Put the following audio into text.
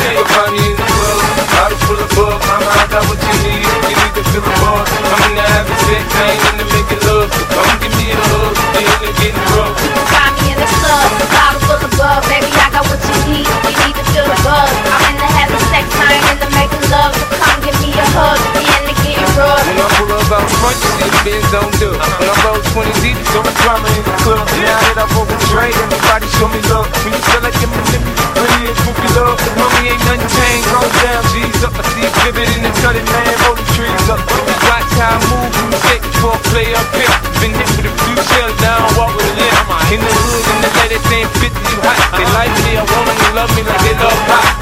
You'll find me in the club, bottle full of bug. Mama, I got what you need. You need to feel the buzz. I'm in the having sex, I ain't in the making love. Come give me a hug, you in the getting rough. You can find me in the club, bottle full of bug. Baby, I got what you need. You need to feel the buzz. I'm in the having sex, I ain't in the making love. So come give me a hug, you in the getting rough. When I pull up out front, you see the Benz don't do. When I roll 20 deep, so much drama in the club. Now that I've overtrained, everybody show me love. When you feel like I'm in the really a goofy love. Homie, ain't nothing changed, roll down, G's up. I see exhibit in the cutting, man, roll the trees up. Watch how I move, when you shake before I play up here. Been hit with a few shells, now I walk with a limp. In the hood, in the ladies ain't 50, you hot. They like me, I want them to love me like they love pop.